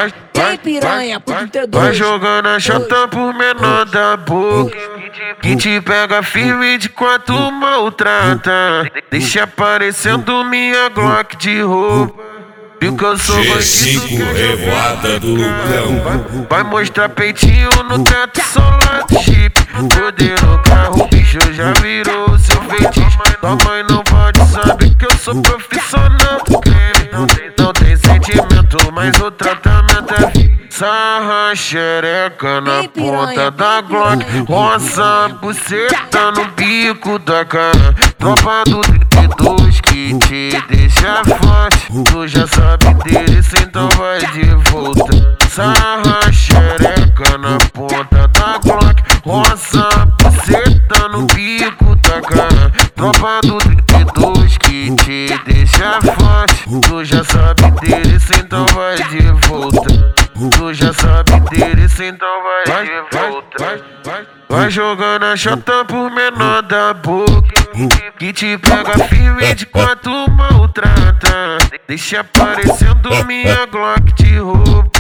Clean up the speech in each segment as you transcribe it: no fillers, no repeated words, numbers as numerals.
Tem piranha, pode ter dois. Vai jogando a chata por menor da boca, que te pega firme de quanto maltrata. Deixa aparecendo minha Glock de roupa. Fica eu sou bandido, revoada do Lucão. Vai mostrar peitinho no teto solar do Jeep. Poder no carro, o bicho já virou seu feitiço. Tua mãe não pode saber que eu sou profissional do crime. Não tem sentimento, mas o tratamento é fim. Sarra xereca na ponta da Glock, roça a buceta no bico da cara. Tropa do 32 que te deixa forte, tu já sabe deles, então vai de volta. Sarra xereca na ponta da Glock, roça a buceta no bico da cara. Tropa do 32 que te deixa forte, tu já sabe deles, então vai de volta. Tu já sabe deles, então vai de volta. Vai jogando a chata por menor da boca, que te pega firme de quanto maltrata. Deixa aparecendo minha Glock de roupa.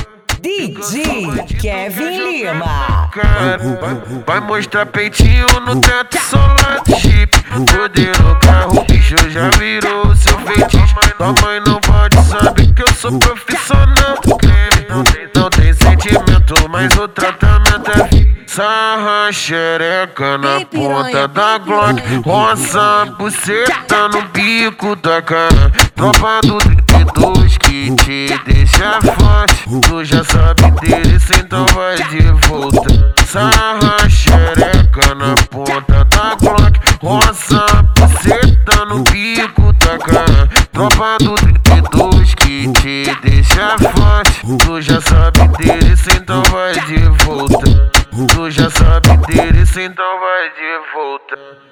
DJ Kevin Lima. Vai mostrar peitinho no teto solar do Jeep. Poder no carro, o bicho já virou seu feitiço. Tua mãe não pode saber que eu sou profissional do crime. Não tem sentimento, mas o tratamento é fim. Sarra xereca na ponta da Glock, roça a buceta no bico da cara. Tropa do 32 que te deixa forte, tu já sabe deles, então vai de volta. Sarra xereca na ponta da Glock, roça a buceta no bico da cara. Tropa do 32 que te deixa forte, tu já sabe deles, então vai de volta. Tu já sabe deles, então vai de volta.